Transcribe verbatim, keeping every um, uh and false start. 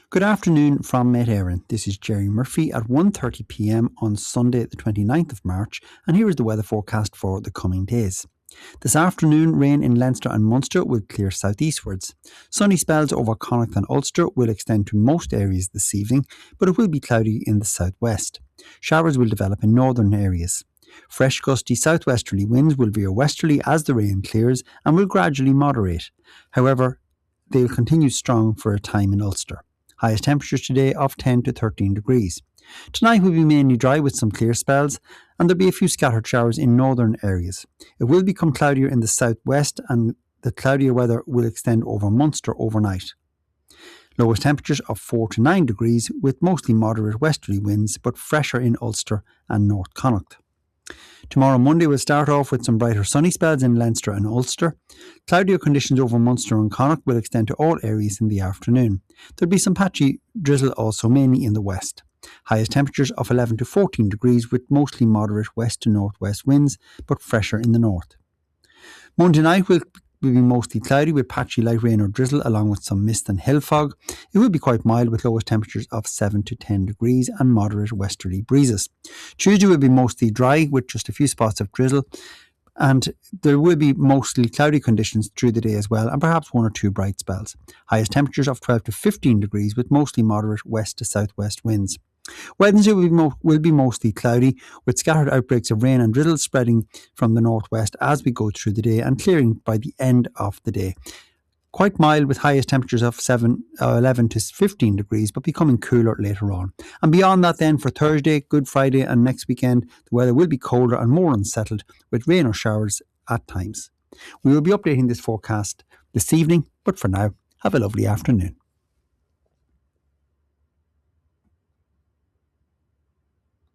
Good afternoon from Met Éireann. This is Jerry Murphy at one thirty p m on Sunday the twenty-ninth of March, and here is the weather forecast for the coming days. This afternoon, rain in Leinster and Munster will clear southeastwards. Sunny spells over Connacht and Ulster will extend to most areas this evening, but it will be cloudy in the southwest. Showers will develop in northern areas. Fresh gusty southwesterly winds will veer westerly as the rain clears and will gradually moderate. However, they will continue strong for a time in Ulster. Highest temperatures today of ten to thirteen degrees. Tonight will be mainly dry with some clear spells, and there'll be a few scattered showers in northern areas. It will become cloudier in the southwest, and the cloudier weather will extend over Munster overnight. Lowest temperatures of four to nine degrees with mostly moderate westerly winds, but fresher in Ulster and North Connacht. Tomorrow Monday will start off with some brighter sunny spells in Leinster and Ulster. Cloudier conditions over Munster and Connacht will extend to all areas in the afternoon. There'll be some patchy drizzle also, mainly in the west. Highest temperatures of eleven to fourteen degrees with mostly moderate west to northwest winds, but fresher in the north. Monday night will will be mostly cloudy with patchy light rain or drizzle along with some mist and hill fog. It will be quite mild with lowest temperatures of seven to ten degrees and moderate westerly breezes. Tuesday will be mostly dry with just a few spots of drizzle, and there will be mostly cloudy conditions through the day as well, and perhaps one or two bright spells. Highest temperatures of twelve to fifteen degrees with mostly moderate west to southwest winds. Wednesday will be, mo- will be mostly cloudy with scattered outbreaks of rain and drizzle spreading from the northwest as we go through the day and clearing by the end of the day. Quite mild with highest temperatures of seven, uh, eleven to fifteen degrees, but becoming cooler later on. And beyond that then, for Thursday, Good Friday and next weekend, the weather will be colder and more unsettled with rain or showers at times. We will be updating this forecast this evening, but for now, have a lovely afternoon.